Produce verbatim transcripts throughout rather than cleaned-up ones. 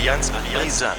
Allianz Brisant.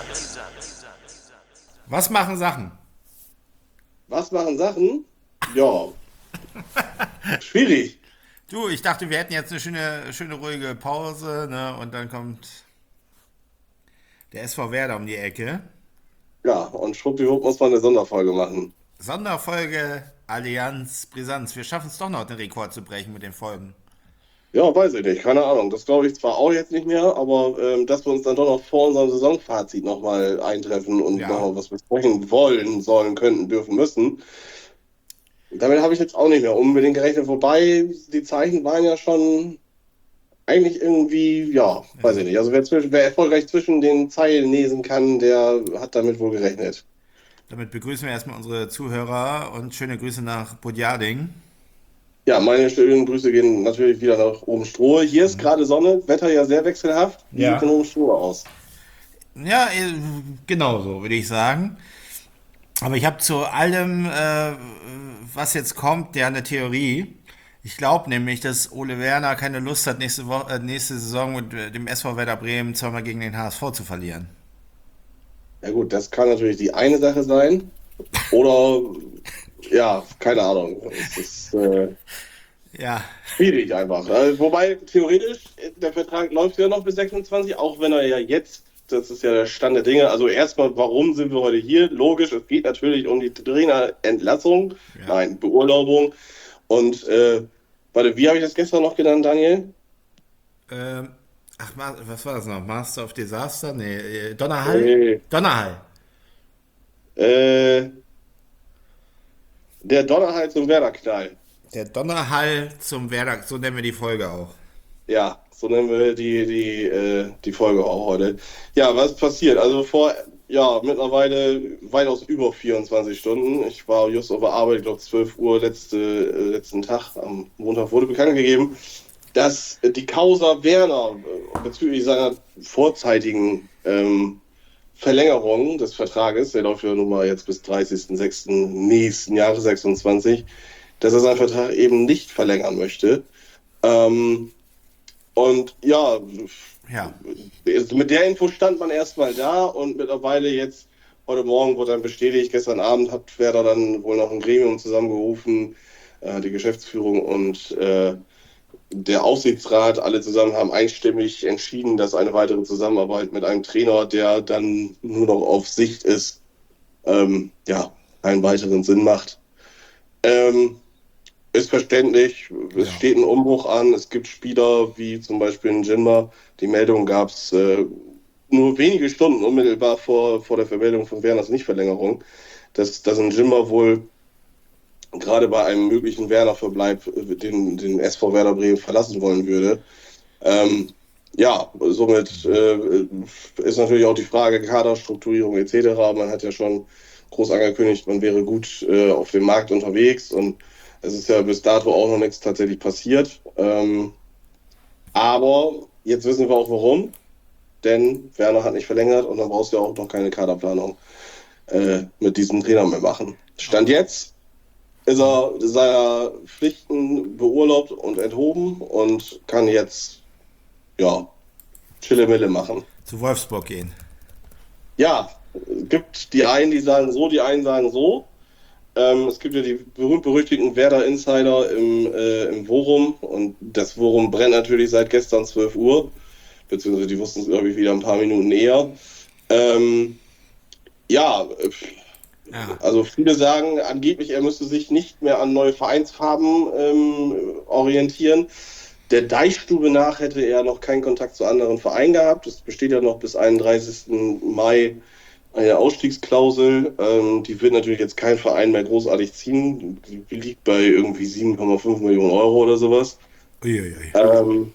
Was machen Sachen? Was machen Sachen? Ja, schwierig. Du, ich dachte, wir hätten jetzt eine schöne, schöne ruhige Pause, ne? Und dann kommt der S V Werder um die Ecke. Ja, und schwuppdiwupp muss man eine Sonderfolge machen. Sonderfolge Allianz Brisanz. Wir schaffen es doch noch, den Rekord zu brechen mit den Folgen. Ja, weiß ich nicht, keine Ahnung. Das glaube ich zwar auch jetzt nicht mehr, aber ähm, dass wir uns dann doch noch vor unserem Saisonfazit nochmal eintreffen und Ja. nochmal was besprechen wollen, sollen, könnten, dürfen, müssen. Damit habe ich jetzt auch nicht mehr unbedingt gerechnet. Wobei, die Zeichen waren ja schon eigentlich irgendwie, ja, weiß ich nicht. Also wer, zwischen, wer erfolgreich zwischen den Zeilen lesen kann, der hat damit wohl gerechnet. Damit begrüßen wir erstmal unsere Zuhörer und schöne Grüße nach Budjading. Ja, meine schönen Grüße gehen natürlich wieder nach oben Stroh. Hier ist gerade Sonne, Wetter ja sehr wechselhaft. Wie Ja. sieht denn oben Stroh aus? Ja, äh, genau so, würde ich sagen. Aber ich habe zu allem, äh, was jetzt kommt, ja eine Theorie. Ich glaube nämlich, dass Ole Werner keine Lust hat, nächste, Woche, äh, nächste Saison mit äh, dem S V Werder Bremen zweimal gegen den H S V zu verlieren. Ja gut, das kann natürlich die eine Sache sein. Oder, ja, keine Ahnung. Es ist äh, Ja, schwierig einfach. Also, wobei, theoretisch, der Vertrag läuft ja noch bis sechsundzwanzig, auch wenn er ja jetzt, das ist ja der Stand der Dinge. Also erstmal, warum sind wir heute hier? Logisch, es geht natürlich um die Trainerentlassung, Ja. nein, Beurlaubung. Und, äh, warte, wie habe ich das gestern noch genannt, Daniel? ähm, ach, Ma- was war das noch? Master of Disaster? Nee, äh, Donnerhall? Nee. Donnerhall. Äh, der Donnerhall zum Werder-Knall. Der Donnerhall zum Werder, so nennen wir die Folge auch. Ja, so nennen wir die, die, äh, die Folge auch heute. Ja, was passiert? Also vor, ja, mittlerweile weitaus über vierundzwanzig Stunden. Ich war just auf der Arbeit, ich glaube zwölf Uhr letzte, äh, letzten Tag. Am Montag wurde bekannt gegeben, dass die Causa Werner äh, bezüglich seiner vorzeitigen ähm, Verlängerung des Vertrages, der läuft ja nun mal jetzt bis dreißigsten sechsten nächsten Jahres sechsundzwanzig, dass er seinen Vertrag eben nicht verlängern möchte. Ähm, und ja, Ja, mit der Info stand man erstmal da und mittlerweile jetzt, heute Morgen wurde dann bestätigt, gestern Abend hat Werder dann wohl noch ein Gremium zusammengerufen, äh, die Geschäftsführung und äh, der Aufsichtsrat, alle zusammen haben einstimmig entschieden, dass eine weitere Zusammenarbeit mit einem Trainer, der dann nur noch auf Sicht ist, ähm, ja, keinen weiteren Sinn macht. Ähm, ist verständlich, es Ja. steht ein Umbruch an, es gibt Spieler wie zum Beispiel in Jinma, die Meldung gab es äh, nur wenige Stunden unmittelbar vor, vor der Vermeldung von Werners Nichtverlängerung, dass, dass ein Jinma wohl gerade bei einem möglichen Werner-Verbleib äh, den, den S V Werder Bremen verlassen wollen würde. Ähm, ja, somit äh, ist natürlich auch die Frage Kaderstrukturierung et cetera. Man hat ja schon groß angekündigt, man wäre gut äh, auf dem Markt unterwegs und es ist ja bis dato auch noch nichts tatsächlich passiert. Ähm, aber jetzt wissen wir auch warum, denn Werner hat nicht verlängert und dann brauchst du ja auch noch keine Kaderplanung äh, mit diesem Trainer mehr machen. Stand jetzt ist er seiner Pflichten beurlaubt und enthoben und kann jetzt, ja, Chille-Mille machen. zu Wolfsburg gehen. Ja, es gibt die einen, die sagen so, die einen sagen so. Ähm, es gibt ja die berühmt-berüchtigten Werder-Insider im, äh, im Forum und das Forum brennt natürlich seit gestern zwölf Uhr, beziehungsweise die wussten es, glaube ich, wieder ein paar Minuten eher. Ähm, ja, äh, Ja, also viele sagen angeblich, er müsste sich nicht mehr an neue Vereinsfarben ähm, orientieren. Der Deichstube nach hätte er noch keinen Kontakt zu anderen Vereinen gehabt. Es besteht ja noch bis einunddreißigsten Mai eine Ausstiegsklausel. Ähm, die wird natürlich jetzt kein Verein mehr großartig ziehen. Die liegt bei irgendwie sieben Komma fünf Millionen Euro oder sowas. uiuiui. Ähm,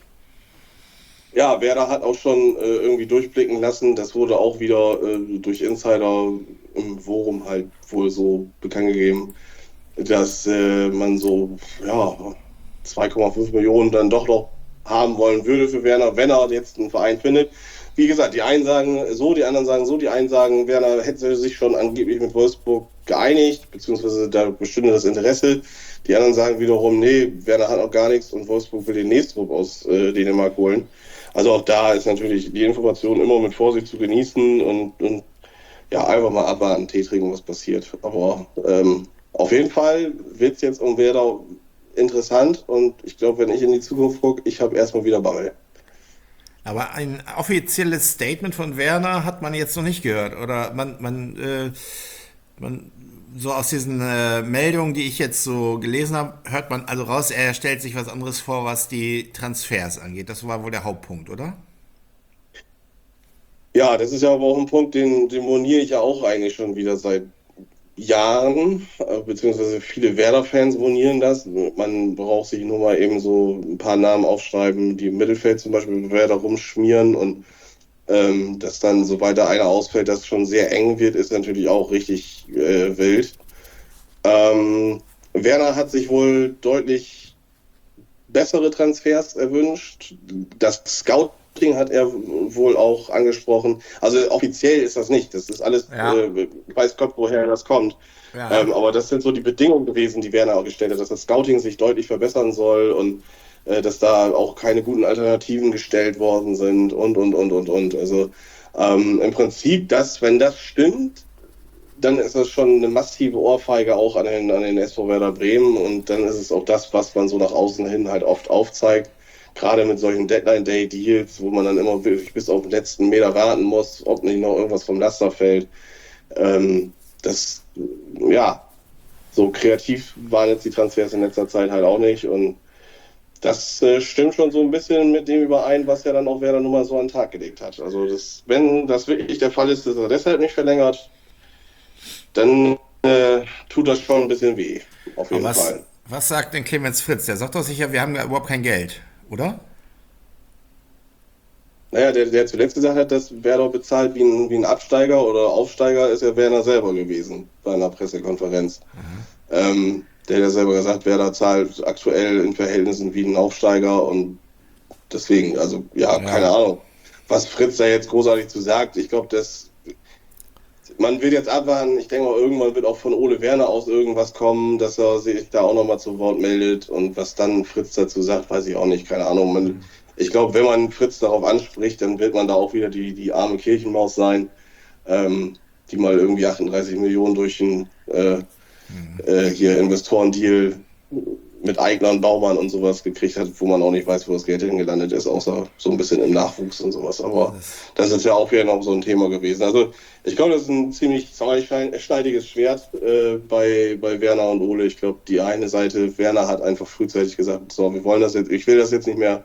ja, Werder hat auch schon äh, irgendwie durchblicken lassen. Das wurde auch wieder äh, durch Insider im Forum halt wohl so bekannt gegeben, dass äh, man so ja, zwei Komma fünf Millionen dann doch noch haben wollen würde für Werner, wenn er jetzt einen Verein findet. Wie gesagt, die einen sagen so, die anderen sagen so, die einen sagen, Werner hätte sich schon angeblich mit Wolfsburg geeinigt, beziehungsweise da bestünde das Interesse. Die anderen sagen wiederum, nee, Werner hat noch gar nichts und Wolfsburg will den Nächstrup aus äh, Dänemark holen. Also auch da ist natürlich die Information immer mit Vorsicht zu genießen und, und ja, einfach mal abwarten, Tee trinken, was passiert. Aber ähm, auf jeden Fall wird es jetzt um Werder interessant und ich glaube, wenn ich in die Zukunft gucke, ich habe erstmal wieder Bammel. Aber ein offizielles Statement von Werner hat man jetzt noch nicht gehört. Oder man, man, äh, man so aus diesen äh, Meldungen, die ich jetzt so gelesen habe, hört man also raus, er stellt sich was anderes vor, was die Transfers angeht. Das war wohl der Hauptpunkt, oder? Ja, das ist ja aber auch ein Punkt, den, den moniere ich ja auch eigentlich schon wieder seit Jahren, äh, beziehungsweise viele Werder-Fans monieren das. Man braucht sich nur mal eben so ein paar Namen aufschreiben, die im Mittelfeld zum Beispiel mit Werder rumschmieren und ähm, dass dann, sobald da einer ausfällt, das schon sehr eng wird, ist natürlich auch richtig äh, wild. Ähm, Werner hat sich wohl deutlich bessere Transfers erwünscht. Das Scouting hat er wohl auch angesprochen. Also offiziell ist das nicht. Das ist alles, Ja. äh, weiß Gott, woher das kommt. Ähm, Ja. aber das sind so die Bedingungen gewesen, die Werner auch gestellt hat, dass das Scouting sich deutlich verbessern soll und äh, dass da auch keine guten Alternativen gestellt worden sind und, und, und, und, und. Also ähm, im Prinzip, das, wenn das stimmt, dann ist das schon eine massive Ohrfeige auch an den, an den S V Werder Bremen und dann ist es auch das, was man so nach außen hin halt oft aufzeigt. Gerade mit solchen Deadline-Day-Deals, wo man dann immer wirklich bis auf den letzten Meter warten muss, ob nicht noch irgendwas vom Laster fällt. Ähm, das, ja, so kreativ waren jetzt die Transfers in letzter Zeit halt auch nicht und das äh, stimmt schon so ein bisschen mit dem überein, was ja dann auch Werder nun mal so an den Tag gelegt hat. Also das, wenn das wirklich der Fall ist, dass er deshalb nicht verlängert, dann äh, tut das schon ein bisschen weh, auf Aber jeden was, Fall. was sagt denn Clemens Fritz? Der sagt doch sicher, wir haben ja überhaupt kein Geld, oder? Naja, der, der zuletzt gesagt hat, dass Werder bezahlt wie ein, wie ein Absteiger oder Aufsteiger, ist ja Werner selber gewesen bei einer Pressekonferenz. Ähm, der hat ja selber gesagt, Werder zahlt aktuell in Verhältnissen wie ein Aufsteiger und deswegen, also ja, keine Ja. Ahnung, was Fritz da jetzt großartig zu sagt. Ich glaube, das man will jetzt abwarten. Ich denke mal, irgendwann wird auch von Ole Werner aus irgendwas kommen, dass er sich da auch nochmal zu Wort meldet. Und was dann Fritz dazu sagt, weiß ich auch nicht. Keine Ahnung. Man, ich glaube, wenn man Fritz darauf anspricht, dann wird man da auch wieder die, die arme Kirchenmaus sein, ähm, die mal irgendwie achtunddreißig Millionen durch einen äh, äh, hier Investorendeal mit Eignern, Baumann und sowas gekriegt hat, wo man auch nicht weiß, wo das Geld hingelandet ist, außer so ein bisschen im Nachwuchs und sowas. Aber Das, das ist ja auch wieder noch so ein Thema gewesen. Also ich glaube, das ist ein ziemlich zweischneidiges Schwert äh, bei, bei Werner und Ole. Ich glaube, die eine Seite, Werner hat einfach frühzeitig gesagt, so, wir wollen das jetzt, ich will das jetzt nicht mehr.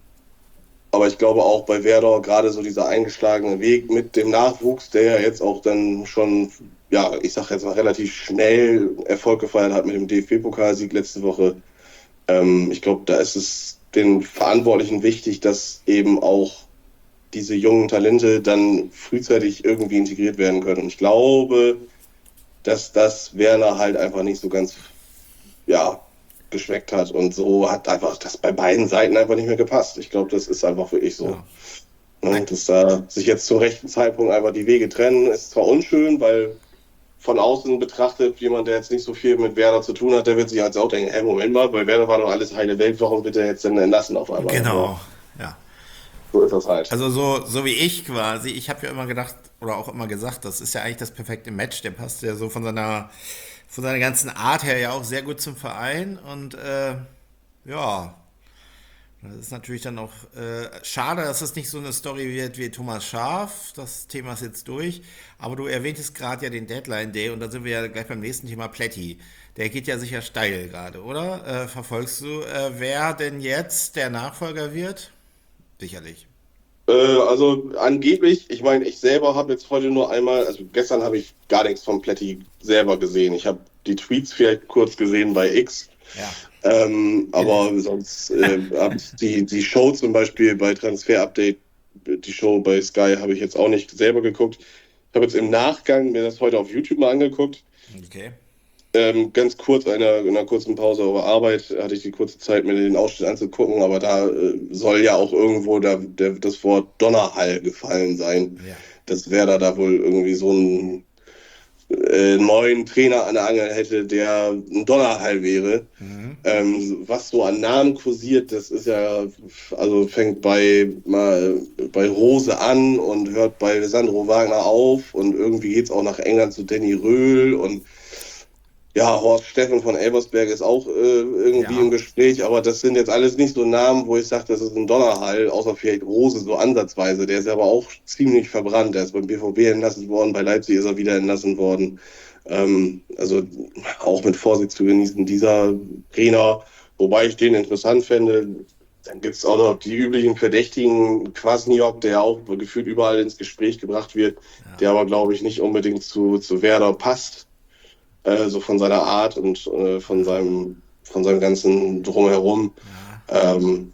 Aber ich glaube auch bei Werder gerade so dieser eingeschlagene Weg mit dem Nachwuchs, der ja jetzt auch dann schon, ja, ich sag jetzt mal relativ schnell Erfolg gefeiert hat mit dem D F B-Pokalsieg letzte Woche. Ähm, ich glaube, da ist es den Verantwortlichen wichtig, dass eben auch diese jungen Talente dann frühzeitig irgendwie integriert werden können. Und ich glaube, dass das Werner halt einfach nicht so ganz, ja, geschmeckt hat. Und so hat einfach das bei beiden Seiten einfach nicht mehr gepasst. Ich glaube, das ist einfach wirklich so. ja. Ne, dass da sich jetzt zum rechten Zeitpunkt einfach die Wege trennen, ist zwar unschön, weil von außen betrachtet, jemand, der jetzt nicht so viel mit Werder zu tun hat, der wird sich halt auch denken, hey, Moment mal, bei Werder war doch alles heile Welt, warum wird er jetzt denn entlassen auf einmal? Aber Genau. Ja. so ist das halt. Also so, so wie ich quasi, ich habe ja immer gedacht oder auch immer gesagt, das ist ja eigentlich das perfekte Match. Der passt ja so von seiner, von seiner ganzen Art her ja auch sehr gut zum Verein. Und äh, ja, das ist natürlich dann auch äh, schade, dass es nicht so eine Story wird wie Thomas Schaaf. Das Thema ist jetzt durch. Aber du erwähntest gerade ja den Deadline Day und da sind wir ja gleich beim nächsten Thema Plätti. Der geht ja sicher steil gerade, oder? Äh, verfolgst du, äh, wer denn jetzt der Nachfolger wird? Sicherlich. Äh, also angeblich, ich meine, ich selber habe jetzt heute nur einmal, also gestern habe ich gar nichts von Plätti selber gesehen. Ich habe die Tweets vielleicht kurz gesehen bei X. Ja. Ähm, aber sonst äh, hab die, die Show zum Beispiel bei Transfer Update, die Show bei Sky habe ich jetzt auch nicht selber geguckt. Ich habe jetzt im Nachgang mir das heute auf YouTube mal angeguckt. Okay. Ähm, ganz kurz, einer, in einer kurzen Pause auf der Arbeit hatte ich die kurze Zeit, mir den Ausschnitt anzugucken, aber da äh, soll ja auch irgendwo da, der, das Wort Donnerhall gefallen sein. Ja. Das wäre da, da wohl irgendwie so ein äh, neuen Trainer an der Angel hätte, der ein Donnerhall wäre. Mhm. Ähm, was so an Namen kursiert, das ist ja, also fängt bei, mal, bei Rose an und hört bei Sandro Wagner auf und irgendwie geht es auch nach England zu Danny Röhl und ja, Horst Steffen von Elversberg ist auch äh, irgendwie im Ja. Gespräch, aber das sind jetzt alles nicht so Namen, wo ich sage, das ist ein Donnerhall, außer vielleicht Rose so ansatzweise. Der ist aber auch ziemlich verbrannt. Der ist beim B V B entlassen worden, bei Leipzig ist er wieder entlassen worden. Ähm, also auch mit Vorsicht zu genießen, dieser Trainer, wobei ich den interessant fände. Dann gibt es auch noch die üblichen Verdächtigen, Kwasniok, der auch gefühlt überall ins Gespräch gebracht wird, Ja. der aber, glaube ich, nicht unbedingt zu, zu Werder passt, äh, so von seiner Art und äh, von seinem, von seinem ganzen Drumherum. Ja. Ähm,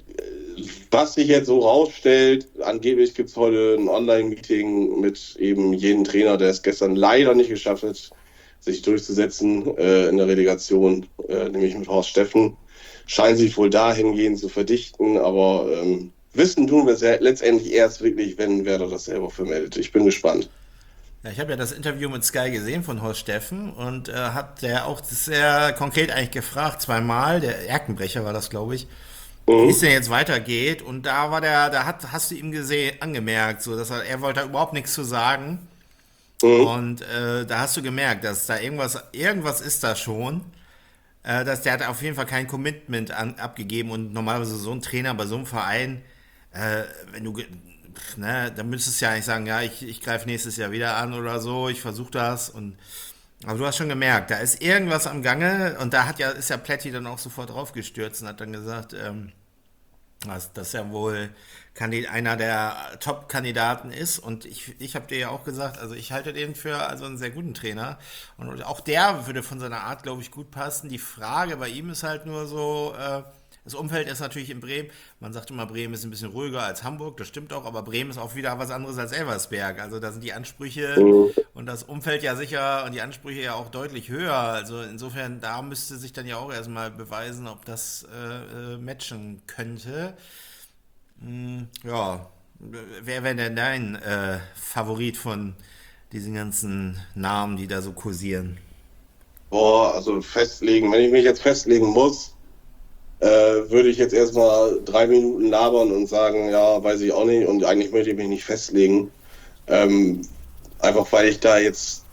was sich jetzt so rausstellt, angeblich gibt es heute ein Online-Meeting mit eben jedem Trainer, der es gestern leider nicht geschafft hat, sich durchzusetzen äh, in der Relegation, äh, nämlich mit Horst Steffen. Scheint sich wohl dahingehend zu verdichten, aber ähm, wissen tun wir es ja letztendlich erst wirklich, wenn Werder das selber vermeldet. Ich bin gespannt. Ja, ich habe ja das Interview mit Sky gesehen von Horst Steffen und äh, hat der auch sehr konkret eigentlich gefragt, zweimal, der Erkenbrecher war das, glaube ich, wie es Mhm. denn jetzt weitergeht. Und da war der, da hat, hast du ihm gesehen, angemerkt, so dass er, er wollte da überhaupt nichts zu sagen. Mhm. Und äh, da hast du gemerkt, dass da irgendwas, irgendwas ist da schon. Äh, dass der hat auf jeden Fall kein Commitment an, abgegeben und normalerweise so ein Trainer bei so einem Verein, äh, wenn du, ge- pf, ne, dann müsstest du ja eigentlich sagen, ja, ich, ich greife nächstes Jahr wieder an oder so, ich versuche das und aber du hast schon gemerkt, da ist irgendwas am Gange und da hat ja, ist ja Plätti dann auch sofort draufgestürzt und hat dann gesagt, ähm, dass das ja wohl Kandid einer der Top-Kandidaten ist. Und ich, ich habe dir ja auch gesagt, also ich halte den für also einen sehr guten Trainer. Und auch der würde von seiner Art, glaube ich, gut passen. Die Frage bei ihm ist halt nur so, äh, das Umfeld ist natürlich in Bremen. Man sagt immer, Bremen ist ein bisschen ruhiger als Hamburg, das stimmt auch, aber Bremen ist auch wieder was anderes als Elversberg. Also da sind die Ansprüche Mhm. und das Umfeld ja sicher und die Ansprüche ja auch deutlich höher. Also insofern, da müsste sich dann ja auch erstmal beweisen, ob das äh, äh, matchen könnte. Hm, ja, wer wäre denn dein äh, Favorit von diesen ganzen Namen, die da so kursieren? Boah, also festlegen, wenn ich mich jetzt festlegen muss, äh, würde ich jetzt erstmal drei Minuten labern und sagen, ja, weiß ich auch nicht und eigentlich möchte ich mich nicht festlegen. Ähm, einfach weil ich da jetzt,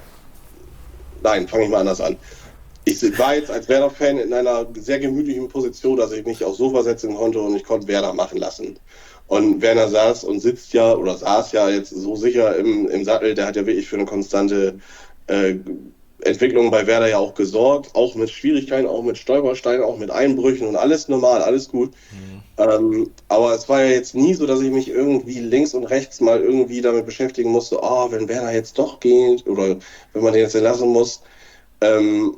nein, fange ich mal anders an. Ich war jetzt als Werder-Fan in einer sehr gemütlichen Position, dass ich mich aufs Sofa setzen konnte und ich konnte Werder machen lassen. Und Werner saß und sitzt ja oder saß ja jetzt so sicher im, im Sattel, der hat ja wirklich für eine konstante äh, Entwicklung bei Werder ja auch gesorgt, auch mit Schwierigkeiten, auch mit Stolpersteinen, auch mit Einbrüchen und alles normal, alles gut. Hm, Ähm, aber es war ja jetzt nie so, dass ich mich irgendwie links und rechts mal irgendwie damit beschäftigen musste, oh, wenn Werner jetzt doch geht oder wenn man den jetzt entlassen muss. Ähm,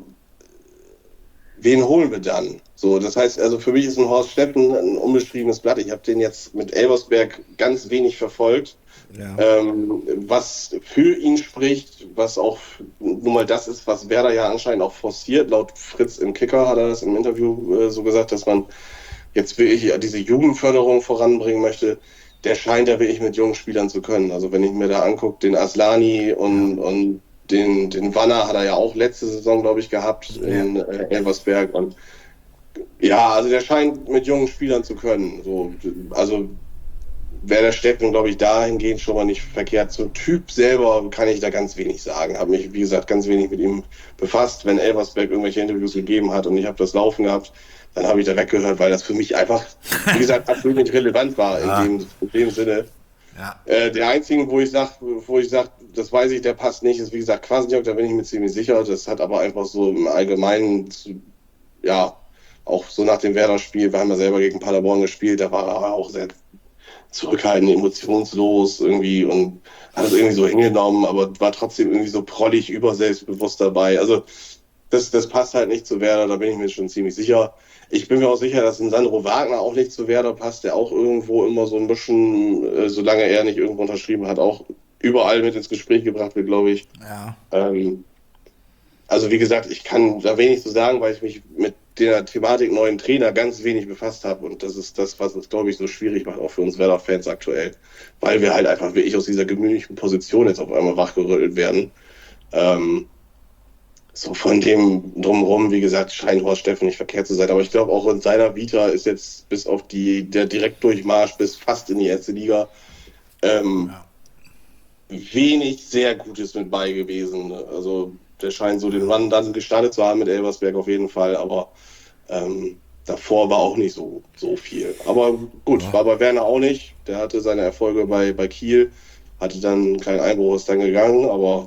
wen holen wir dann? So, das heißt, also für mich ist ein Horst Steffen ein unbeschriebenes Blatt. Ich habe den jetzt mit Elversberg ganz wenig verfolgt, ja, ähm, was für ihn spricht, was auch nun mal das ist, was Werder ja anscheinend auch forciert. Laut Fritz im Kicker hat er das im Interview äh, so gesagt, dass man jetzt wirklich diese Jugendförderung voranbringen möchte. Der scheint ja wirklich mit jungen Spielern zu können. Also wenn ich mir da angucke, den Aslani ja, und, und den, den Wanner hat er ja auch letzte Saison, glaube ich, gehabt ja. in äh, Elversberg. Und ja, also der scheint mit jungen Spielern zu können. So, also wäre der Steffen, glaube ich, dahingehend schon mal nicht verkehrt. Zum Typ selber kann ich da ganz wenig sagen. Habe mich, wie gesagt, ganz wenig mit ihm befasst. Wenn Elversberg irgendwelche Interviews gegeben hat und ich habe das laufen gehabt, dann habe ich da weggehört, weil das für mich einfach, wie gesagt, absolut nicht relevant war in Ja, dem, in dem Sinne. ja, Äh, der einzige, wo ich sage, wo ich sage, das weiß ich, der passt nicht, ist wie gesagt Kwasniok, da bin ich mir ziemlich sicher. Das hat aber einfach so im Allgemeinen, zu, ja, auch so nach dem Werder-Spiel, wir haben ja selber gegen Paderborn gespielt, da war er auch sehr zurückhaltend, emotionslos irgendwie und hat es irgendwie so hingenommen, aber war trotzdem irgendwie so prollig, überselbstbewusst dabei. Also das, das passt halt nicht zu Werder, da bin ich mir schon ziemlich sicher. Ich bin mir auch sicher, dass ein Sandro Wagner auch nicht zu Werder passt, der auch irgendwo immer so ein bisschen, äh, solange er nicht irgendwo unterschrieben hat, auch überall mit ins Gespräch gebracht wird, glaube ich. ja. Ähm, also wie gesagt, ich kann da wenig zu sagen, weil ich mich mit der Thematik neuen Trainer ganz wenig befasst habe. Und das ist das, was es, glaube ich, so schwierig macht, auch für uns Werder-Fans aktuell. Weil wir halt einfach wirklich aus dieser gemütlichen Position jetzt auf einmal wachgerüttelt werden. Ähm, so von dem drumherum, wie gesagt, scheint Horst Steffen nicht verkehrt zu sein. Aber ich glaube, auch in seiner Vita ist jetzt bis auf die, der Direktdurchmarsch bis fast in die erste Liga ähm, Ja, wenig sehr Gutes mit bei gewesen. Also der scheint so den ja. Run dann gestartet zu haben mit Elversberg auf jeden Fall, aber ähm, davor war auch nicht so, so viel. Aber gut, Ja. war bei Werner auch nicht. Der hatte seine Erfolge bei, bei Kiel, hatte dann einen kleinen Einbruch, ist dann gegangen, aber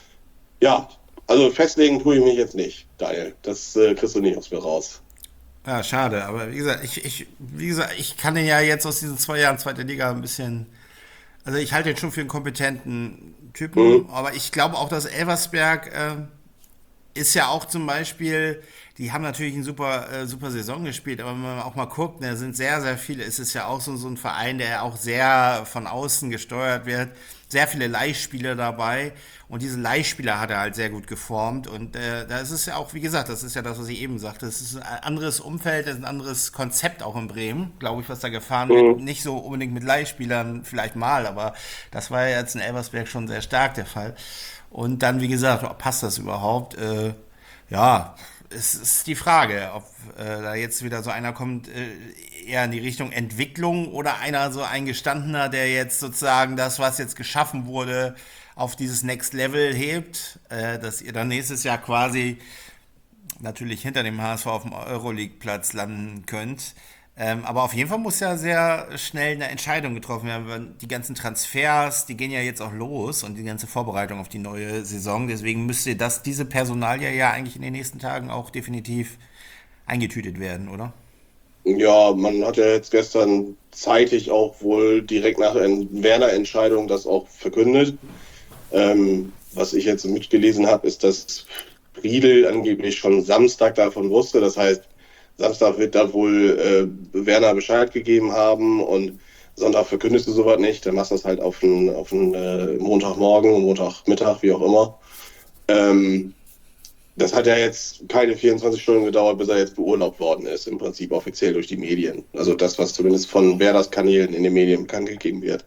ja, also festlegen tue ich mich jetzt nicht, Daniel. Das äh, kriegst du nicht aus mir raus. Ja, schade, aber wie gesagt, ich, ich, wie gesagt, ich kann den ja jetzt aus diesen zwei Jahren zweite Liga ein bisschen. Also ich halte ihn schon für einen kompetenten Typen, Mhm. aber ich glaube auch, dass Elversberg äh, ist ja auch zum Beispiel, die haben natürlich eine super, äh, super Saison gespielt, aber wenn man auch mal guckt, da sind sehr, sehr viele, es ist ja auch so, so ein Verein, der auch sehr von außen gesteuert wird, sehr viele Leihspieler dabei und diese Leihspieler hat er halt sehr gut geformt und äh, da ist es ja auch, wie gesagt, das ist ja das, was ich eben sagte, es ist ein anderes Umfeld, es ist ein anderes Konzept auch in Bremen, glaube ich, was da gefahren wird, Mhm. nicht so unbedingt mit Leihspielern vielleicht mal, aber das war ja jetzt in Elversberg schon sehr stark der Fall. Und dann, wie gesagt, passt das überhaupt? Äh, ja, es ist die Frage, ob äh, da jetzt wieder so einer kommt, äh, eher in die Richtung Entwicklung oder einer so ein Gestandener, der jetzt sozusagen das, was jetzt geschaffen wurde, auf dieses Next Level hebt, äh, dass ihr dann nächstes Jahr quasi natürlich hinter dem H S V auf dem Euroleague-Platz landen könnt. Ähm, aber auf jeden Fall muss ja sehr schnell eine Entscheidung getroffen werden. Die ganzen Transfers, die gehen ja jetzt auch los und die ganze Vorbereitung auf die neue Saison. Deswegen müsste das, diese Personalie ja eigentlich in den nächsten Tagen auch definitiv eingetütet werden, oder? Ja, man hat ja jetzt gestern zeitig auch wohl direkt nach en- Werner-Entscheidung das auch verkündet. Ähm, was ich jetzt mitgelesen habe, ist, dass Friedel angeblich schon Samstag davon wusste. Das heißt, Samstag wird da wohl äh, Werner Bescheid gegeben haben und Sonntag verkündest du sowas nicht. Dann machst du das halt auf einen, auf einen äh, Montagmorgen, Montagmittag, wie auch immer. Ähm, Das hat ja jetzt keine vierundzwanzig Stunden gedauert, bis er jetzt beurlaubt worden ist, im Prinzip offiziell durch die Medien. Also das, was zumindest von Werders Kanälen in den Medien bekannt gegeben wird.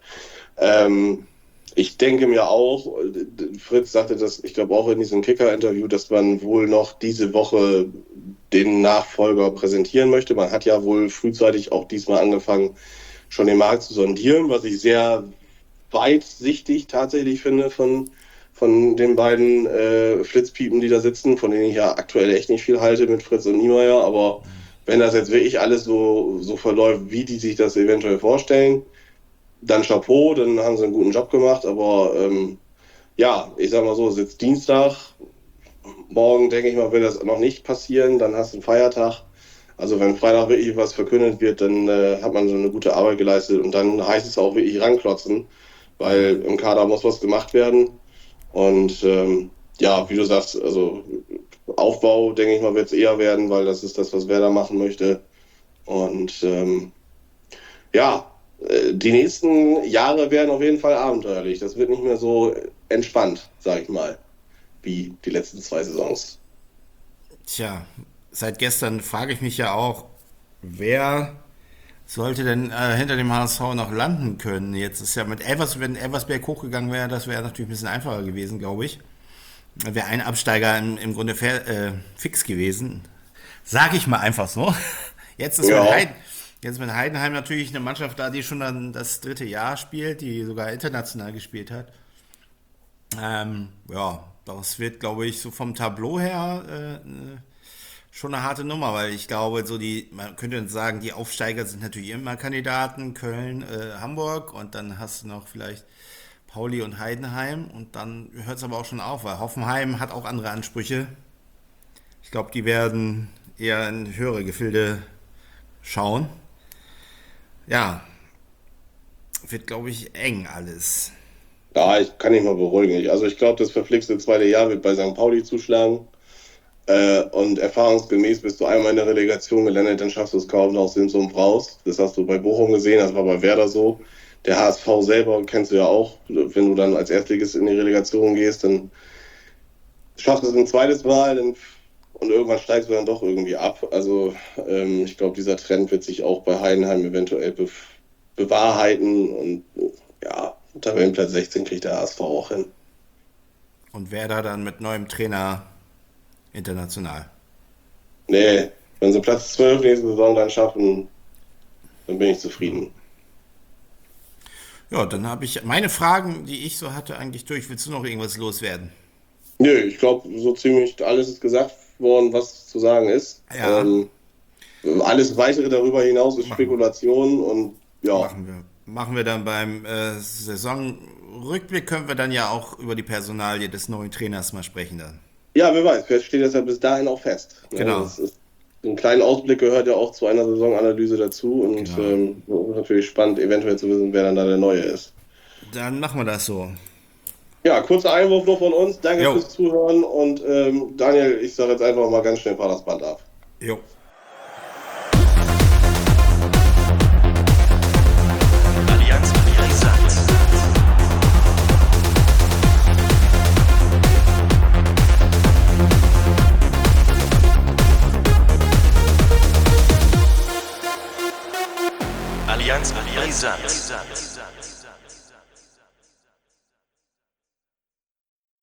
Ähm, Ich denke mir auch, Fritz sagte das, ich glaube auch in diesem Kicker-Interview, dass man wohl noch diese Woche den Nachfolger präsentieren möchte. Man hat ja wohl frühzeitig auch diesmal angefangen, schon den Markt zu sondieren, was ich sehr weitsichtig tatsächlich finde von, von den beiden äh, Flitzpiepen, die da sitzen, von denen ich ja aktuell echt nicht viel halte mit Fritz und Niemeyer. Aber wenn das jetzt wirklich alles so, so verläuft, wie die sich das eventuell vorstellen, dann Chapeau, dann haben sie einen guten Job gemacht. Aber ähm, ja, ich sag mal so, sitzt Dienstag, morgen denke ich mal, wird das noch nicht passieren, dann hast du einen Feiertag. Also wenn Freitag wirklich was verkündet wird, dann äh, hat man so eine gute Arbeit geleistet und dann heißt es auch wirklich ranklotzen, weil im Kader muss was gemacht werden. Und ähm, ja, wie du sagst, also Aufbau, denke ich mal, wird es eher werden, weil das ist das, was Werder machen möchte. Und ähm, ja, äh, die nächsten Jahre werden auf jeden Fall abenteuerlich. Das wird nicht mehr so entspannt, sag ich mal, wie die letzten zwei Saisons. Tja, seit gestern frage ich mich ja auch, wer sollte denn äh, hinter dem H S V noch landen können? Jetzt ist ja mit Elvers, wenn Elversberg hochgegangen wäre, das wäre natürlich ein bisschen einfacher gewesen, glaube ich. Wäre ein Absteiger im, im Grunde fair, äh, fix gewesen. Sage ich mal einfach so. Jetzt ist mit Ja, Heiden, jetzt mit Heidenheim natürlich eine Mannschaft da, die schon dann das dritte Jahr spielt, die sogar international gespielt hat. Ähm, ja, das wird, glaube ich, so vom Tableau her äh, äh, schon eine harte Nummer, weil ich glaube, so die, man könnte sagen, die Aufsteiger sind natürlich immer Kandidaten, Köln, äh, Hamburg und dann hast du noch vielleicht Pauli und Heidenheim und dann hört es aber auch schon auf, weil Hoffenheim hat auch andere Ansprüche. Ich glaube, die werden eher in höhere Gefilde schauen. Ja, wird, glaube ich, eng alles. ja, ich kann nicht mal beruhigen. Also ich glaube, das verflixte zweite Jahr wird bei Sankt Pauli zuschlagen. Äh, und erfahrungsgemäß bist du einmal in der Relegation gelandet, dann schaffst du es kaum noch aus dem Sumpf raus. Das hast du bei Bochum gesehen, das war bei Werder so. Der H S V selber kennst du ja auch. Wenn du dann als Erstligist in die Relegation gehst, dann schaffst du es ein zweites Mal dann, und irgendwann steigst du dann doch irgendwie ab. Also ähm, ich glaube, dieser Trend wird sich auch bei Heidenheim eventuell be bewahrheiten. Und ja, Tabellenplatz sechzehn kriegt der H S V auch hin. und Werder dann mit neuem Trainer international. Nee, wenn sie Platz zwölf nächste Saison dann schaffen, dann bin ich zufrieden. Ja, dann habe ich meine Fragen, die ich so hatte, eigentlich durch. Willst du noch irgendwas loswerden? Nö, ich glaube, so ziemlich alles ist gesagt worden, was zu sagen ist. Ja, Ähm, alles weitere darüber hinaus ist machen, Spekulation und ja. machen wir. Machen wir dann beim äh, Saisonrückblick, können wir dann ja auch über die Personalie des neuen Trainers mal sprechen dann. Ja, wer weiß, vielleicht steht das ja bis dahin auch fest. Ne? Genau, Das ist, ein kleiner Ausblick gehört ja auch zu einer Saisonanalyse dazu und genau. ähm, ist natürlich spannend, eventuell zu wissen, wer dann da der Neue ist. Dann machen wir das so. Ja, kurzer Einwurf noch von uns. Danke Jo, fürs Zuhören und ähm, Daniel, ich sage jetzt einfach mal ganz schnell, fahr das Band ab. jo. Allianz Brisant. Allianz Brisant.